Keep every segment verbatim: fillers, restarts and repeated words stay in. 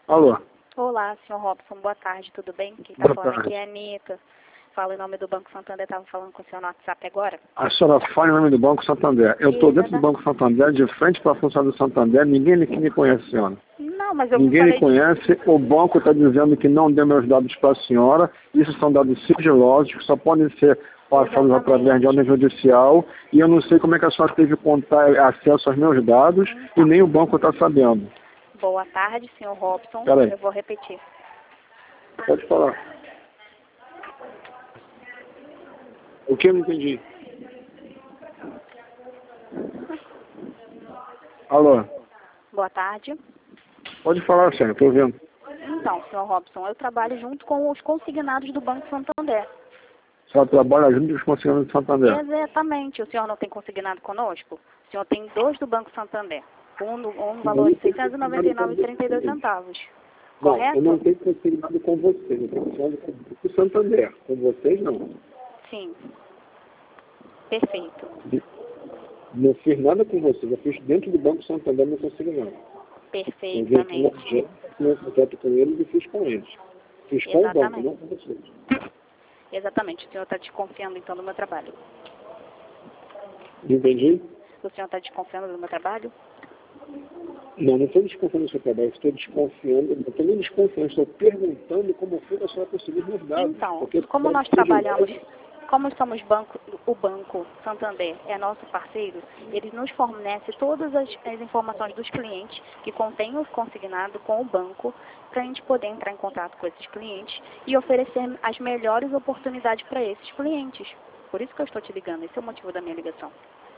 Alô? Olá, senhor Robson, boa tarde, tudo bem? Quem está falando tarde. aqui é a Anitta. Fala em nome do Banco Santander, estava falando com o senhor no WhatsApp agora. A senhora fala em nome do Banco Santander. Eu estou dentro do Banco Santander, de frente para a função do Santander, ninguém aqui me conhece, senhora. Não, mas eu Ninguém falei me conhece, de... o banco está dizendo que não deu meus dados para a senhora, isso são dados sigilosos, que só podem ser passados através de ordem judicial, e eu não sei como é que a senhora teve contar, acesso aos meus dados, Então. e nem o banco está sabendo. Boa tarde, senhor Robson. Peraí. Eu vou repetir. Pode falar. O que eu não entendi? Alô? Boa tarde. Pode falar, senhora, estou ouvindo. Então, senhor Robson, eu trabalho junto com os consignados do Banco Santander. A senhora trabalha junto com os consignados do Santander. Exatamente. O senhor não tem consignado conosco? O senhor tem dois do Banco Santander. Um no, um no valor de seiscentos e noventa e nove reais e trinta e dois centavos. Não, Correto? eu não tenho consignado com vocês, eu tenho consignado com o Santander. Com vocês, não. Sim. Perfeito. Não fiz nada com vocês, eu fiz dentro do Banco Santander, não consigo nada. Perfeitamente. Eu contrato com eles e fiz com eles. Fiz com o banco, não com vocês. Exatamente. O senhor está desconfiando, então, do meu trabalho. Entendi? O senhor está desconfiando do meu trabalho? Não, não estou desconfiando do seu trabalho, estou desconfiando, não estou nem desconfiando, estou perguntando como foi que a senhora conseguiu meus dados. Então, porque como nós trabalhamos, como somos banco, o Banco Santander é nosso parceiro, ele nos fornece todas as, as informações dos clientes que contêm o consignado com o banco, para a gente poder entrar em contato com esses clientes e oferecer as melhores oportunidades para esses clientes. Por isso que eu estou te ligando, esse é o motivo da minha ligação.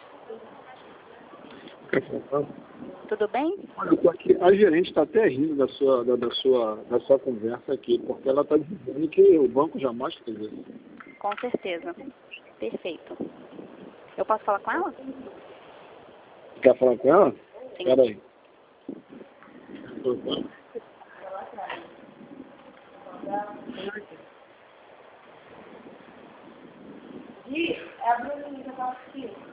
Tudo bem? Olha, eu tô aqui, a gerente está até rindo da sua, da, da, sua, da sua conversa aqui, porque ela está dizendo que o banco jamais fez isso. Com certeza. Perfeito. Eu posso falar com ela? Quer falar com ela? Sim. Espera aí. É a Bruninha que eu falo aqui.